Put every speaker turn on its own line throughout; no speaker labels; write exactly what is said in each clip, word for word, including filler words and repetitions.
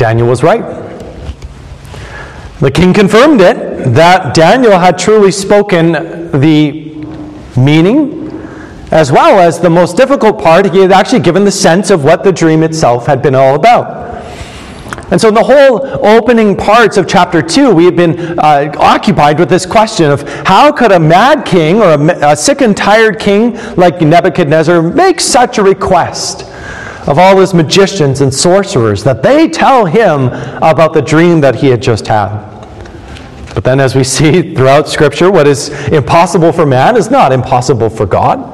Daniel was right. The king confirmed it, that Daniel had truly spoken the meaning, as well as the most difficult part. He had actually given the sense of what the dream itself had been all about. And so in the whole opening parts of chapter two, we have been uh, occupied with this question of how could a mad king or a, a sick and tired king like Nebuchadnezzar make such a request of all his magicians and sorcerers that they tell him about the dream that he had just had. But then as we see throughout Scripture, what is impossible for man is not impossible for God.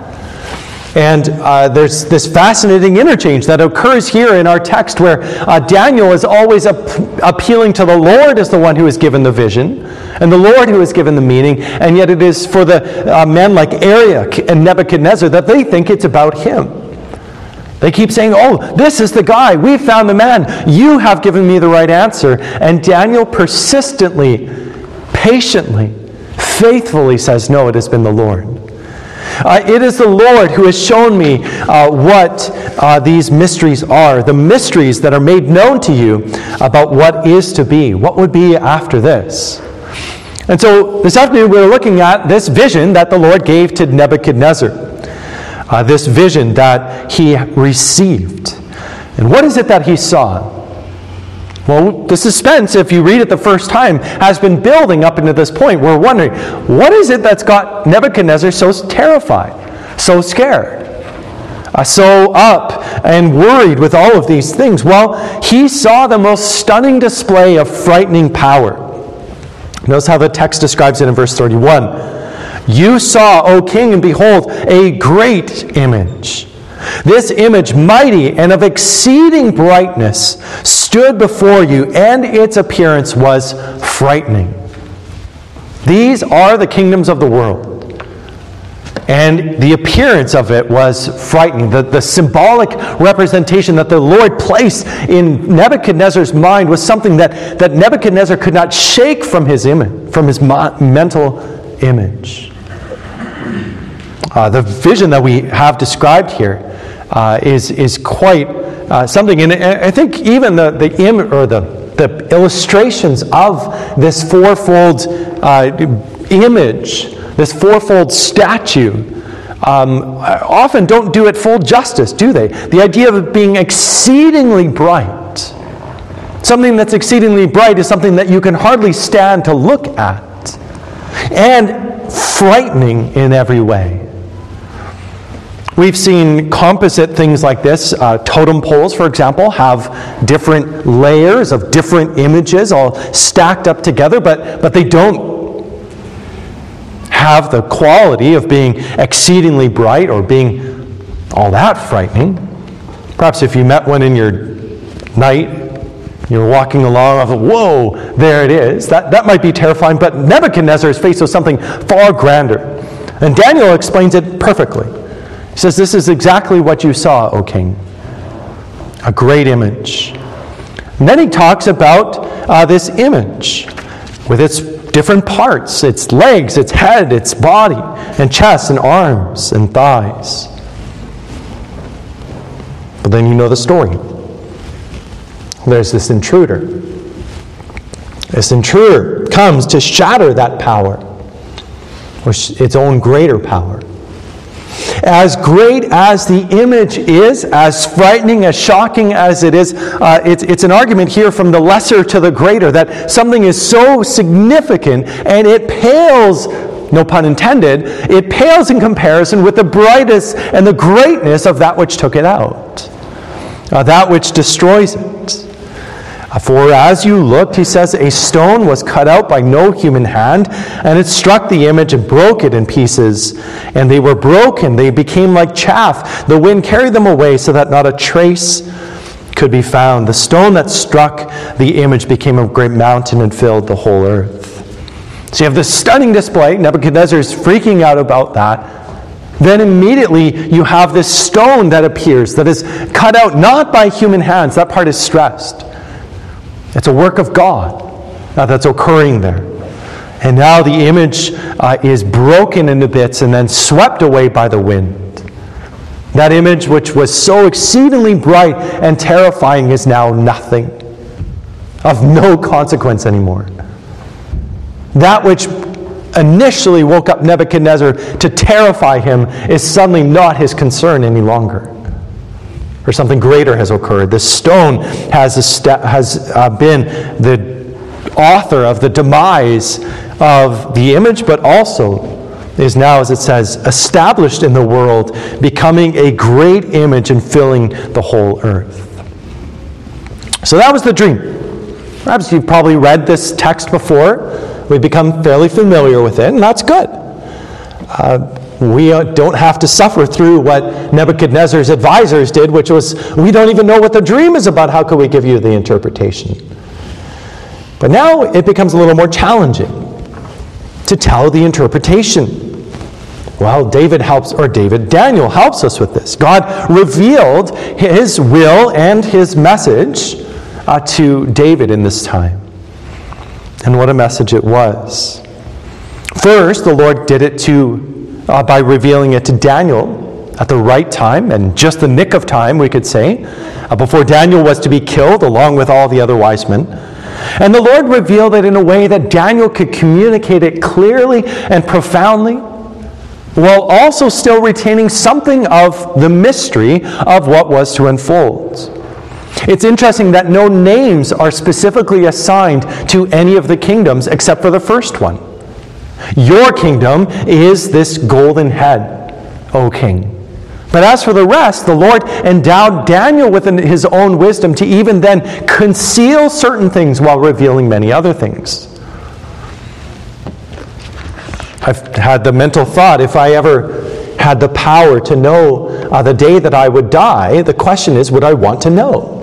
And uh, there's this fascinating interchange that occurs here in our text where uh, Daniel is always ap- appealing to the Lord as the one who has given the vision, and the Lord who has given the meaning, and yet it is for the uh, men like Arioch and Nebuchadnezzar that they think it's about him. They keep saying, oh, this is the guy. We found the man. You have given me the right answer. And Daniel persistently, patiently, faithfully says, no, it has been the Lord. Uh, it is the Lord who has shown me uh, what uh, these mysteries are, the mysteries that are made known to you about what is to be, what would be after this. And so this afternoon we're looking at this vision that the Lord gave to Nebuchadnezzar, uh, this vision that he received. And what is it that he saw? Well, the suspense, if you read it the first time, has been building up into this point. We're wondering, what is it that's got Nebuchadnezzar so terrified, so scared, uh, so up and worried with all of these things? Well, he saw the most stunning display of frightening power. Notice how the text describes it in verse thirty-one. You saw, O king, and behold, a great image. This image, mighty and of exceeding brightness, stood before you, and its appearance was frightening. These are the kingdoms of the world, and the appearance of it was frightening. The, the symbolic representation that the Lord placed in Nebuchadnezzar's mind was something that, that Nebuchadnezzar could not shake from his image, from his mental image. Uh, the vision that we have described here uh, is is quite uh, something, and I think even the the im- or the the illustrations of this fourfold uh, image, this fourfold statue, um, often don't do it full justice, do they? The idea of it being exceedingly bright, something that's exceedingly bright, is something that you can hardly stand to look at, and frightening in every way. We've seen composite things like this. Uh, totem poles, for example, have different layers of different images all stacked up together, but, but they don't have the quality of being exceedingly bright or being all that frightening. Perhaps if you met one in your night, you're walking along, I thought, whoa, there it is. That, that might be terrifying, but Nebuchadnezzar is faced with something far grander. And Daniel explains it perfectly. He says, this is exactly what you saw, O king. A great image. And then he talks about uh, this image with its different parts, its legs, its head, its body, and chest, and arms, and thighs. But then you know the story. There's this intruder. This intruder comes to shatter that power, or its own greater power. As great as the image is, as frightening, as shocking as it is, uh, it's, it's an argument here from the lesser to the greater, that something is so significant and it pales, no pun intended, it pales in comparison with the brightness and the greatness of that which took it out, uh, that which destroys it. For as you looked, he says, a stone was cut out by no human hand, and it struck the image and broke it in pieces. And they were broken. They became like chaff. The wind carried them away so that not a trace could be found. The stone that struck the image became a great mountain and filled the whole earth. So you have this stunning display. Nebuchadnezzar is freaking out about that. Then immediately you have this stone that appears, that is cut out not by human hands. That part is stressed. It's a work of God uh, that's occurring there. And now the image uh, is broken into bits and then swept away by the wind. That image, which was so exceedingly bright and terrifying, is now nothing. of no consequence anymore. That which initially woke up Nebuchadnezzar to terrify him is suddenly not his concern any longer. Or something greater has occurred. The stone has, est- has uh, been the author of the demise of the image, but also is now, as it says, established in the world, becoming a great image and filling the whole earth. So that was the dream. Perhaps you've probably read this text before. We've become fairly familiar with it, and that's good. Uh, we don't have to suffer through what Nebuchadnezzar's advisors did, which was, we don't even know what the dream is about. How could we give you the interpretation? But now it becomes a little more challenging to tell the interpretation. Well, David helps, or David, Daniel helps us with this. God revealed his will and his message uh, to David in this time. And what a message it was. First, the Lord did it to uh, by revealing it to Daniel at the right time, and just the nick of time, we could say, uh, before Daniel was to be killed along with all the other wise men. And the Lord revealed it in a way that Daniel could communicate it clearly and profoundly, while also still retaining something of the mystery of what was to unfold. It's interesting that no names are specifically assigned to any of the kingdoms except for the first one. Your kingdom is this golden head, O king. But as for the rest, the Lord endowed Daniel with his own wisdom to even then conceal certain things while revealing many other things. I've had the mental thought, if I ever had the power to know uh, the day that I would die, the question is, would I want to know?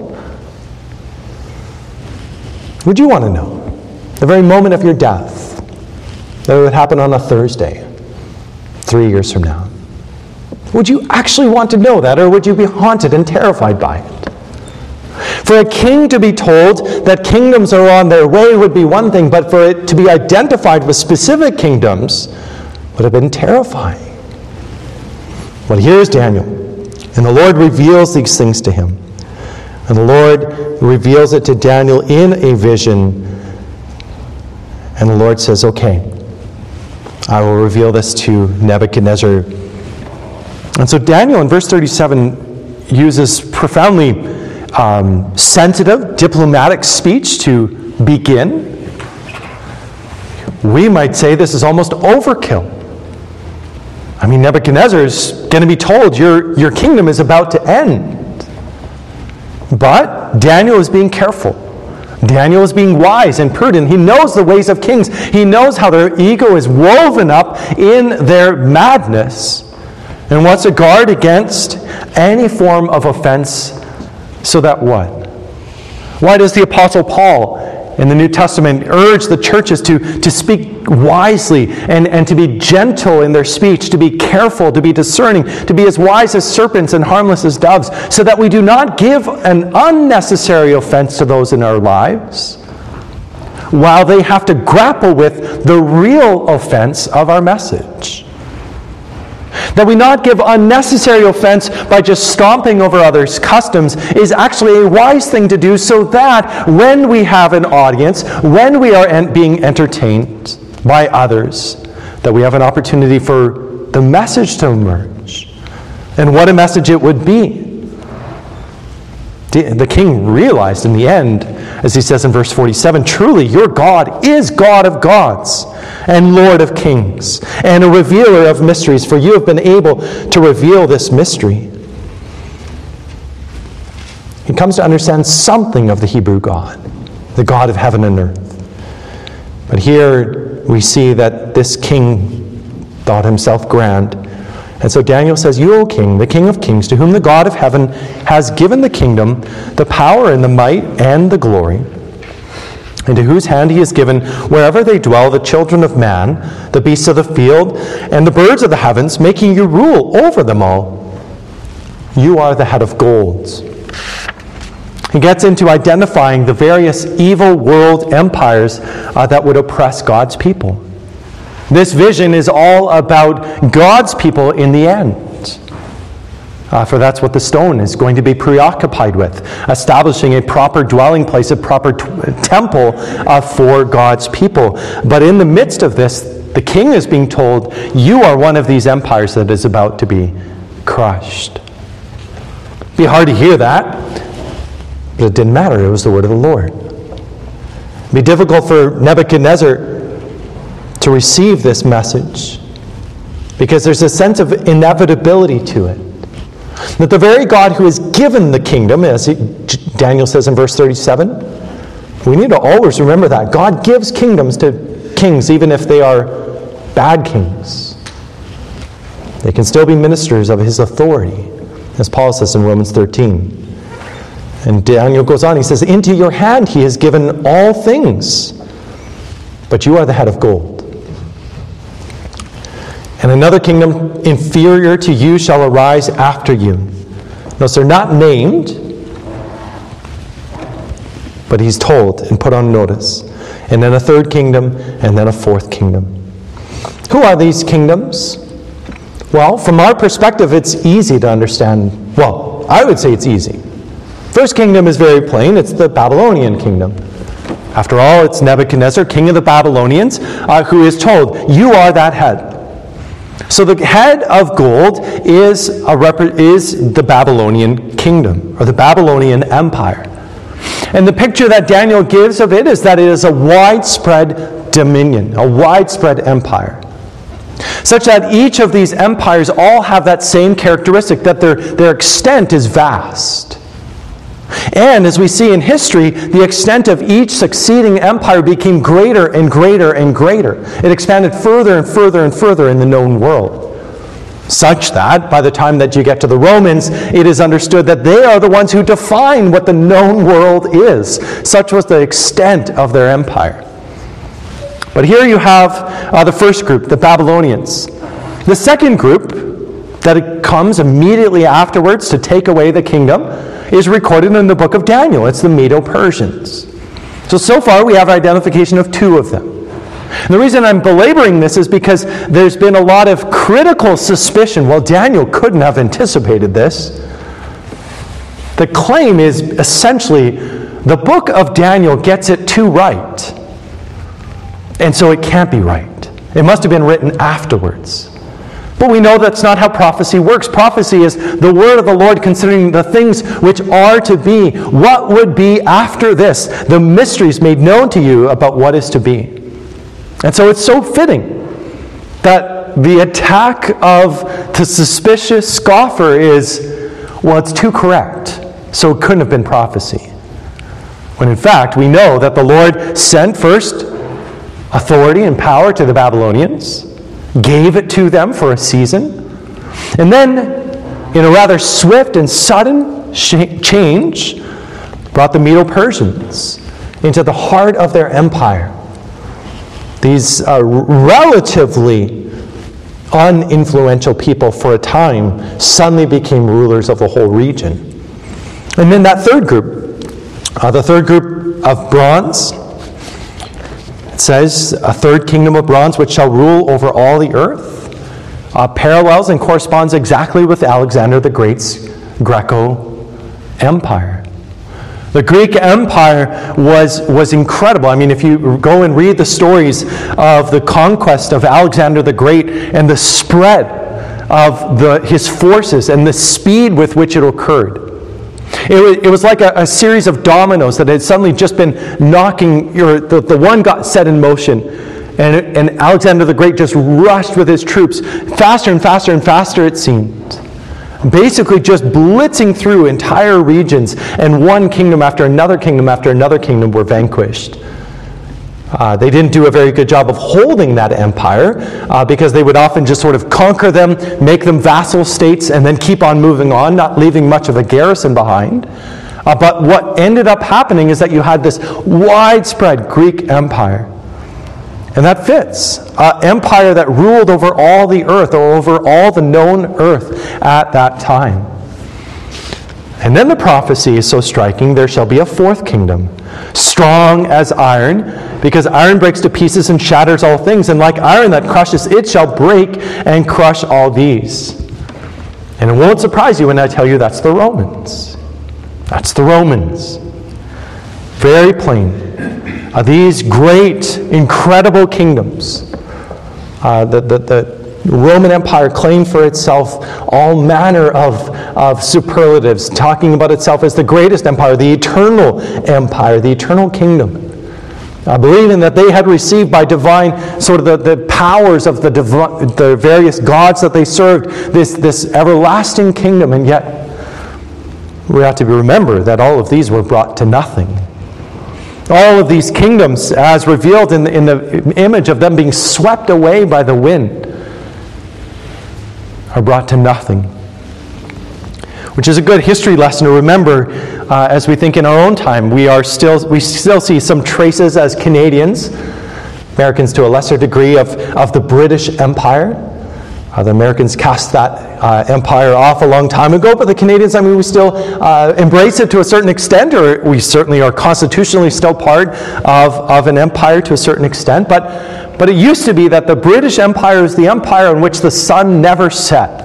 Would you want to know? The very moment of your death, that it would happen on a Thursday, three years from now. Would you actually want to know that, or would you be haunted and terrified by it? For a king to be told that kingdoms are on their way would be one thing, but for it to be identified with specific kingdoms would have been terrifying. Well, here's Daniel, and the Lord reveals these things to him. And the Lord reveals it to Daniel in a vision, and the Lord says, okay, I will reveal this to Nebuchadnezzar. And so Daniel in verse thirty-seven uses profoundly um, sensitive, diplomatic speech to begin. We might say this is almost overkill. I mean, Nebuchadnezzar is going to be told your, your kingdom is about to end. But Daniel is being careful. Daniel is being wise and prudent. He knows the ways of kings. He knows how their ego is woven up in their madness and wants to guard against any form of offense. So that what? Why does the Apostle Paul in the New Testament urge the churches to, to speak wisely and, and to be gentle in their speech, to be careful, to be discerning, to be as wise as serpents and harmless as doves, so that we do not give an unnecessary offense to those in our lives, while they have to grapple with the real offense of our message? That we not give unnecessary offense by just stomping over others' customs is actually a wise thing to do, so that when we have an audience, when we are en- being entertained by others, that we have an opportunity for the message to emerge. And what a message it would be. The king realized in the end, as he says in verse forty-seven, truly your God is God of gods and Lord of kings and a revealer of mysteries, for you have been able to reveal this mystery. He comes to understand something of the Hebrew God, the God of heaven and earth. But here we see that this king thought himself grand. And so Daniel says, you, O king, the King of kings, to whom the God of heaven has given the kingdom, the power and the might and the glory, into whose hand he has given wherever they dwell the children of man, the beasts of the field, and the birds of the heavens, making you rule over them all. You are the head of gold. He gets into identifying the various evil world empires uh, that would oppress God's people. This vision is all about God's people in the end. Uh, for that's what the stone is going to be preoccupied with, establishing a proper dwelling place, a proper t- temple uh, for God's people. But in the midst of this, the king is being told, you are one of these empires that is about to be crushed. It'd be hard to hear that, but it didn't matter. It was the word of the Lord. It'd be difficult for Nebuchadnezzar to receive this message because there's a sense of inevitability to it. That the very God who has given the kingdom, as he, Daniel says in verse thirty-seven, we need to always remember that. God gives kingdoms to kings even if they are bad kings. They can still be ministers of his authority, as Paul says in Romans thirteen. And Daniel goes on, he says, into your hand he has given all things, but you are the head of gold. And another kingdom inferior to you shall arise after you. Notice they're not named, but he's told and put on notice. And then a third kingdom, and then a fourth kingdom. Who are these kingdoms? Well, from our perspective, it's easy to understand. Well, I would say it's easy. First kingdom is very plain. It's the Babylonian kingdom. After all, it's Nebuchadnezzar, king of the Babylonians, uh, who is told, you are that head. So the head of gold is, a rep- is the Babylonian kingdom, or the Babylonian empire. And the picture that Daniel gives of it is that it is a widespread dominion, a widespread empire. Such that each of these empires all have that same characteristic, that their, their extent is vast. And as we see in history, the extent of each succeeding empire became greater and greater and greater. It expanded further and further and further in the known world. Such that, by the time that you get to the Romans, it is understood that they are the ones who define what the known world is. Such was the extent of their empire. But here you have uh, the first group, the Babylonians. The second group, that it comes immediately afterwards to take away the kingdom, is recorded in the book of Daniel. It's the Medo-Persians. So, so far we have identification of two of them. And the reason I'm belaboring this is because there's been a lot of critical suspicion. Well, Daniel couldn't have anticipated this. The claim is essentially the book of Daniel gets it too right. And so it can't be right. It must have been written afterwards. But we know that's not how prophecy works. Prophecy is the word of the Lord concerning the things which are to be. What would be after this? The mysteries made known to you about what is to be. And so it's so fitting that the attack of the suspicious scoffer is, well, it's too correct, so it couldn't have been prophecy. When in fact, we know that the Lord sent first authority and power to the Babylonians, gave it to them for a season, and then, in a rather swift and sudden sh- change, brought the Medo-Persians into the heart of their empire. These uh, relatively uninfluential people for a time suddenly became rulers of the whole region. And then that third group, uh, the third group of bronze, it says, a third kingdom of bronze which shall rule over all the earth, uh, parallels and corresponds exactly with Alexander the Great's Greco Empire. The Greek Empire was, was incredible. I mean, if you go and read the stories of the conquest of Alexander the Great and the spread of the, his forces and the speed with which it occurred, it was, it was like a, a series of dominoes that had suddenly just been knocking, your, the, the one got set in motion, and, and Alexander the Great just rushed with his troops, faster and faster and faster it seemed. Basically just blitzing through entire regions, and one kingdom after another kingdom after another kingdom were vanquished. Uh, they didn't do a very good job of holding that empire uh, because they would often just sort of conquer them, make them vassal states, and then keep on moving on, not leaving much of a garrison behind. Uh, but what ended up happening is that you had this widespread Greek empire. And that fits. An empire that ruled over all the earth, or over all the known earth at that time. And then the prophecy is so striking, there shall be a fourth kingdom, strong as iron, because iron breaks to pieces and shatters all things, and like iron that crushes, it shall break and crush all these. And it won't surprise you when I tell you that's the Romans. That's the Romans. Very plain. Uh, these great, incredible kingdoms, uh, the, the, the Roman Empire claimed for itself all manner of, of superlatives, talking about itself as the greatest empire, the eternal empire, the eternal kingdom. Uh, believing that they had received by divine, sort of the, the powers of the, divi- the various gods that they served, this, this everlasting kingdom. And yet, we have to remember that all of these were brought to nothing. All of these kingdoms, as revealed in the, in the image of them being swept away by the wind, are brought to nothing. Which is a good history lesson to remember uh, as we think in our own time. We are still we still see some traces as Canadians, Americans to a lesser degree, of, of the British Empire. Uh, the Americans cast that uh, empire off a long time ago, but the Canadians, I mean, we still uh, embrace it to a certain extent, or we certainly are constitutionally still part of, of an empire to a certain extent. But, but it used to be that the British Empire is the empire in which the sun never set.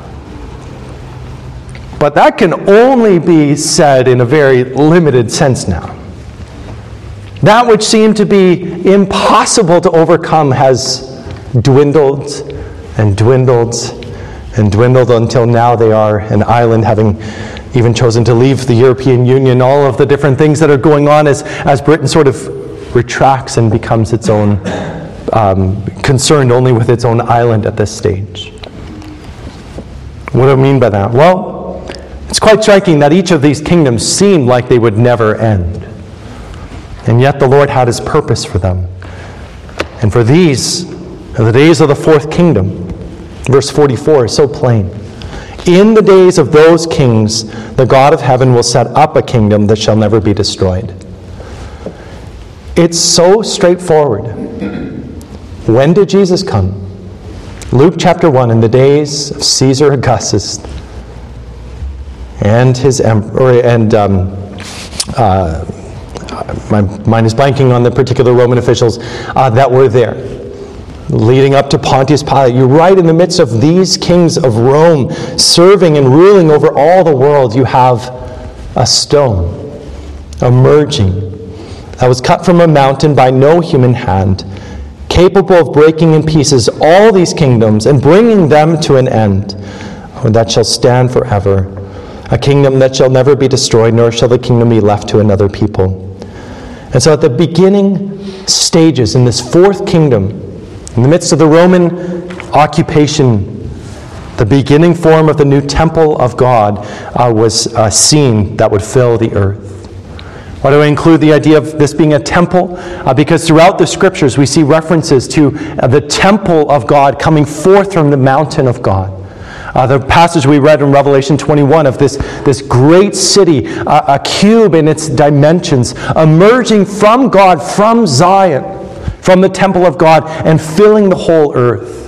But that can only be said in a very limited sense now. That which seemed to be impossible to overcome has dwindled and dwindled and dwindled until now they are an island, having even chosen to leave the European Union. All of the different things that are going on as, as Britain sort of retracts and becomes its own, um, concerned only with its own island at this stage. What do I mean by that? Well, it's quite striking that each of these kingdoms seemed like they would never end. And yet the Lord had his purpose for them. And for these, in the days of the fourth kingdom, verse forty-four is so plain. In the days of those kings, the God of heaven will set up a kingdom that shall never be destroyed. It's so straightforward. When did Jesus come? Luke chapter one, in the days of Caesar Augustus and his emperor, and um, uh, my mind is blanking on the particular Roman officials uh, that were there, leading up to Pontius Pilate. You're right in the midst of these kings of Rome, serving and ruling over all the world. You have a stone emerging that was cut from a mountain by no human hand, capable of breaking in pieces all these kingdoms and bringing them to an end, that shall stand forever, a kingdom that shall never be destroyed, nor shall the kingdom be left to another people. And so at the beginning stages in this fourth kingdom, in the midst of the Roman occupation, the beginning form of the new temple of God uh, was uh, seen that would fill the earth. Why do I include the idea of this being a temple? Uh, because throughout the scriptures we see references to uh, the temple of God coming forth from the mountain of God. Uh, the passage we read in Revelation twenty-one of this, this great city, uh, a cube in its dimensions, emerging from God, from Zion, from the temple of God, and filling the whole earth,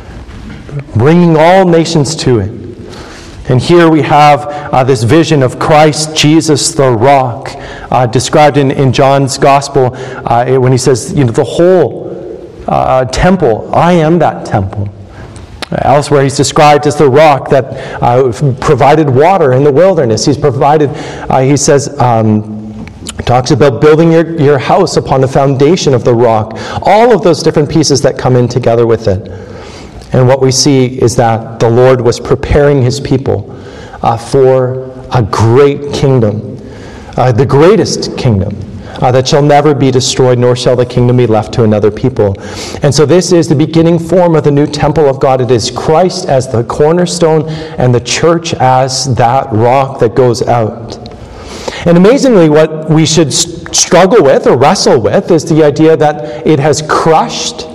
bringing all nations to it. And here we have uh, this vision of Christ Jesus the rock, uh, described in, in John's gospel uh, when he says, you know, the whole uh, temple, I am that temple. Elsewhere he's described as the rock that uh, provided water in the wilderness. He's provided, uh, he says, um, talks about building your, your house upon the foundation of the rock. All of those different pieces that come in together with it. And what we see is that the Lord was preparing his people uh, for a great kingdom, uh, the greatest kingdom, uh, that shall never be destroyed, nor shall the kingdom be left to another people. And so this is the beginning form of the new temple of God. It is Christ as the cornerstone and the church as that rock that goes out. And amazingly, what we should struggle with or wrestle with is the idea that it has crushed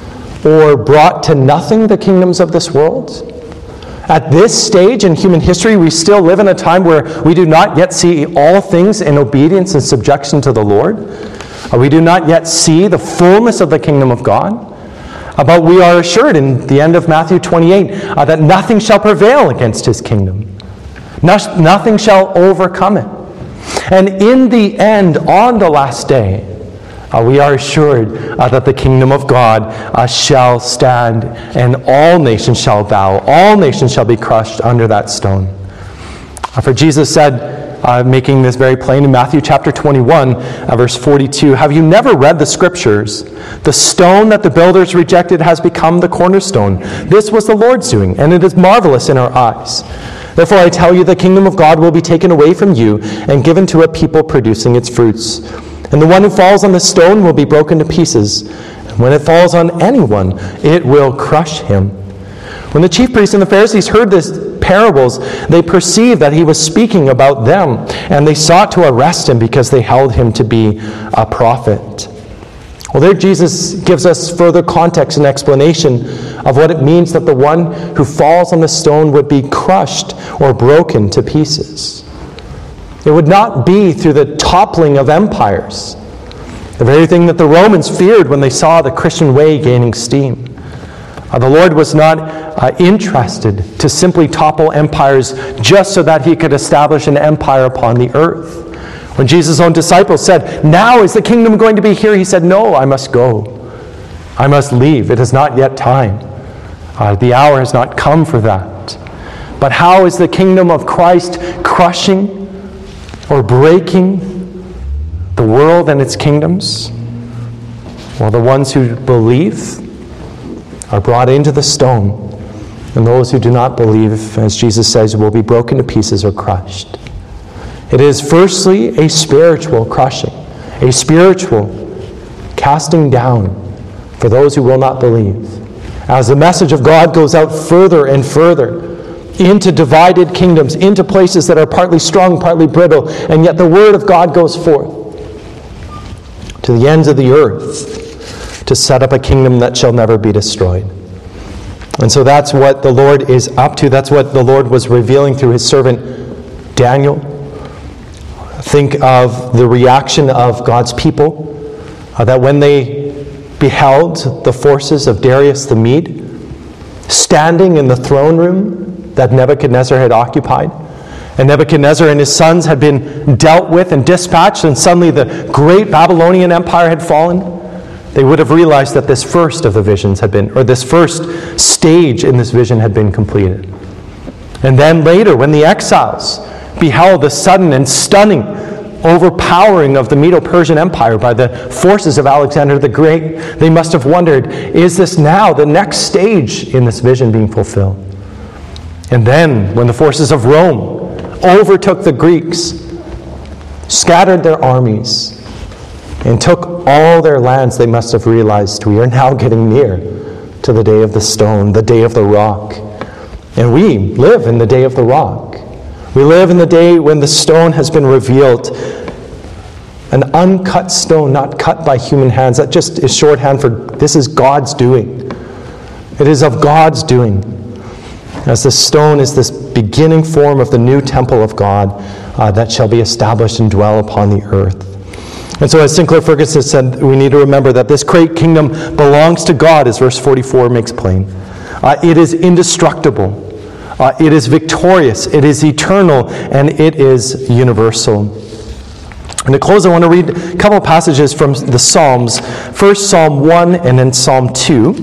or brought to nothing the kingdoms of this world. At this stage in human history, we still live in a time where we do not yet see all things in obedience and subjection to the Lord. We do not yet see the fullness of the kingdom of God. But we are assured in the end of Matthew twenty-eight uh, that nothing shall prevail against his kingdom. No, nothing shall overcome it. And in the end, on the last day, Uh, we are assured uh, that the kingdom of God uh, shall stand, and all nations shall bow. All nations shall be crushed under that stone. Uh, for Jesus said, uh, making this very plain in Matthew chapter twenty-one, uh, verse forty-two, "Have you never read the scriptures? The stone that the builders rejected has become the cornerstone. This was the Lord's doing, and it is marvelous in our eyes. Therefore I tell you, the kingdom of God will be taken away from you and given to a people producing its fruits. And the one who falls on the stone will be broken to pieces. And when it falls on anyone, it will crush him." When the chief priests and the Pharisees heard these parables, they perceived that he was speaking about them, and they sought to arrest him because they held him to be a prophet. Well, there Jesus gives us further context and explanation of what it means that the one who falls on the stone would be crushed or broken to pieces. It would not be through the toppling of empires, the very thing that the Romans feared when they saw the Christian way gaining steam. Uh, the Lord was not uh, interested to simply topple empires just so that he could establish an empire upon the earth. When Jesus' own disciples said, "Now is the kingdom going to be here?" he said, "No, I must go. I must leave. It is not yet time. Uh, the hour has not come for that." But how is the kingdom of Christ crushing or breaking the world and its kingdoms? Well, the ones who believe are brought into the stone, and those who do not believe, as Jesus says, will be broken to pieces or crushed. It is firstly a spiritual crushing, a spiritual casting down for those who will not believe. As the message of God goes out further and further into divided kingdoms, into places that are partly strong, partly brittle, and yet the word of God goes forth to the ends of the earth to set up a kingdom that shall never be destroyed. And so that's what the Lord is up to. That's what the Lord was revealing through his servant Daniel. Think of the reaction of God's people, uh, that when they beheld the forces of Darius the Mede standing in the throne room that Nebuchadnezzar had occupied, and Nebuchadnezzar and his sons had been dealt with and dispatched, and suddenly the great Babylonian Empire had fallen, they would have realized that this first of the visions had been, or this first stage in this vision had been completed. And then later, when the exiles beheld the sudden and stunning overpowering of the Medo-Persian Empire by the forces of Alexander the Great, they must have wondered, is this now the next stage in this vision being fulfilled? And then, when the forces of Rome overtook the Greeks, scattered their armies, and took all their lands, they must have realized, we are now getting near to the day of the stone, the day of the rock. And we live in the day of the rock. We live in the day when the stone has been revealed. An uncut stone, not cut by human hands. That just is shorthand for this is God's doing. It is of God's doing. As the stone is this beginning form of the new temple of God uh, that shall be established and dwell upon the earth. And so as Sinclair Ferguson said, we need to remember that this great kingdom belongs to God, as verse forty-four makes plain. Uh, it is indestructible. Uh, it is victorious. It is eternal. And it is universal. And to close, I want to read a couple of passages from the Psalms. First, Psalm one and then Psalm two.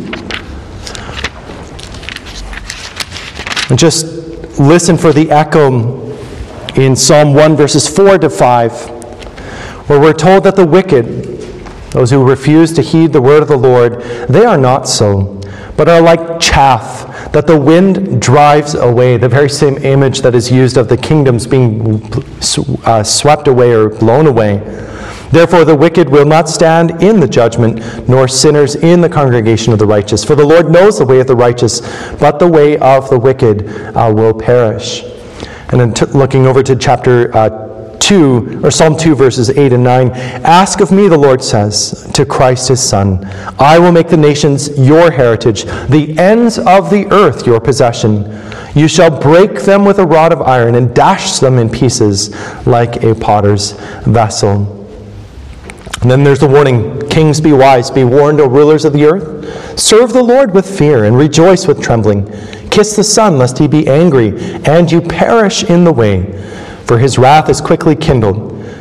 And just listen for the echo in Psalm one, verses four to five, where we're told that the wicked, those who refuse to heed the word of the Lord, they are not so, but are like chaff that the wind drives away. The very same image that is used of the kingdoms being uh, swept away or blown away. Therefore the wicked will not stand in the judgment, nor sinners in the congregation of the righteous. For the Lord knows the way of the righteous, but the way of the wicked uh, will perish. And then t- looking over to chapter uh, two, or Psalm two, verses eight and nine. Ask of me, the Lord says, to Christ his Son. I will make the nations your heritage, the ends of the earth your possession. You shall break them with a rod of iron and dash them in pieces like a potter's vessel. And then there's the warning, kings be wise, be warned, O rulers of the earth. Serve the Lord with fear and rejoice with trembling. Kiss the Son, lest he be angry, and you perish in the way, for his wrath is quickly kindled.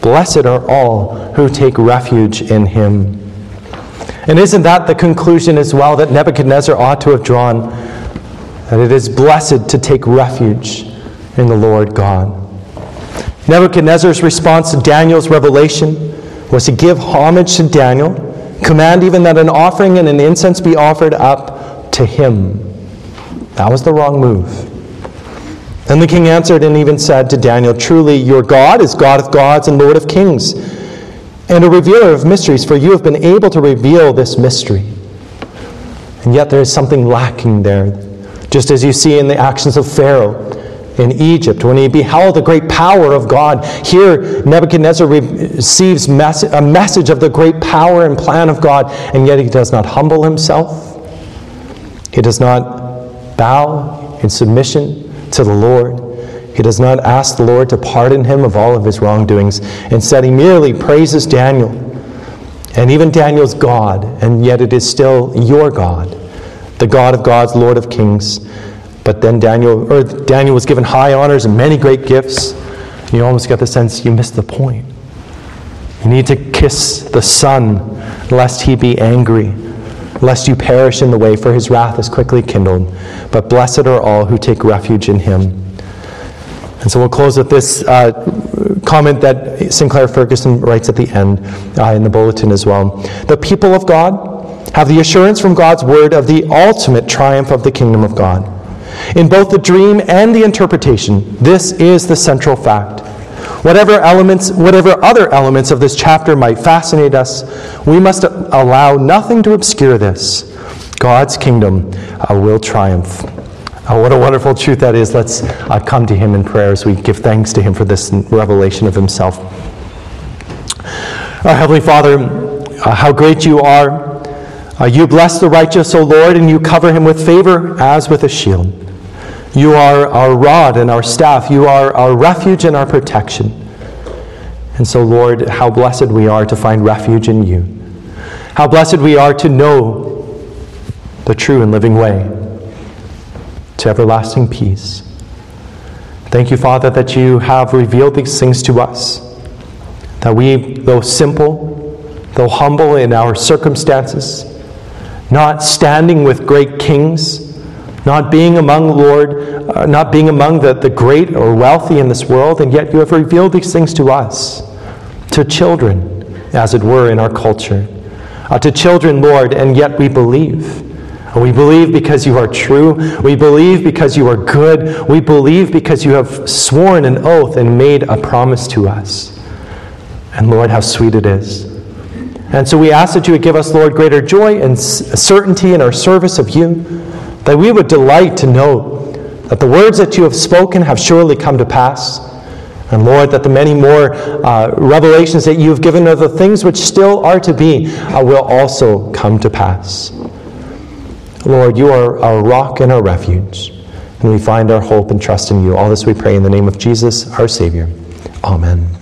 Blessed are all who take refuge in him. And isn't that the conclusion as well that Nebuchadnezzar ought to have drawn? That it is blessed to take refuge in the Lord God. Nebuchadnezzar's response to Daniel's revelation was to give homage to Daniel, command even that an offering and an incense be offered up to him. That was the wrong move. Then the king answered and even said to Daniel, "Truly your God is God of gods and Lord of kings, and a revealer of mysteries, for you have been able to reveal this mystery." And yet there is something lacking there, just as you see in the actions of Pharaoh in Egypt, when he beheld the great power of God. Here, Nebuchadnezzar receives a message of the great power and plan of God, and yet he does not humble himself. He does not bow in submission to the Lord. He does not ask the Lord to pardon him of all of his wrongdoings. Instead, he merely praises Daniel, and even Daniel's God, and yet it is still your God, the God of gods, Lord of kings. But then Daniel, or Daniel was given high honors and many great gifts. You almost get the sense you missed the point. You need to kiss the Son, lest he be angry, lest you perish in the way, for his wrath is quickly kindled. But blessed are all who take refuge in him. And so we'll close with this uh, comment that Sinclair Ferguson writes at the end uh, in the bulletin as well. The people of God have the assurance from God's word of the ultimate triumph of the kingdom of God. In both the dream and the interpretation, this is the central fact. Whatever elements, whatever other elements of this chapter might fascinate us, we must allow nothing to obscure this. God's kingdom uh, will triumph. Oh, what a wonderful truth that is. Let's uh, come to him in prayer as we give thanks to him for this revelation of himself. Our Heavenly Father, uh, how great you are. Uh, you bless the righteous, O Lord, and you cover him with favor as with a shield. You are our rod and our staff. You are our refuge and our protection. And so, Lord, how blessed we are to find refuge in you. How blessed we are to know the true and living way to everlasting peace. Thank you, Father, that you have revealed these things to us, that we, though simple, though humble in our circumstances, not standing with great kings, not being among, Lord, uh, not being among the, the great or wealthy in this world, and yet you have revealed these things to us, to children, as it were, in our culture. Uh, to children, Lord, and yet we believe. We believe because you are true. We believe because you are good. We believe because you have sworn an oath and made a promise to us. And Lord, how sweet it is. And so we ask that you would give us, Lord, greater joy and certainty in our service of you, that we would delight to know that the words that you have spoken have surely come to pass. And Lord, that the many more uh, revelations that you have given of the things which still are to be uh, will also come to pass. Lord, you are our rock and our refuge, and we find our hope and trust in you. All this we pray in the name of Jesus, our Savior. Amen.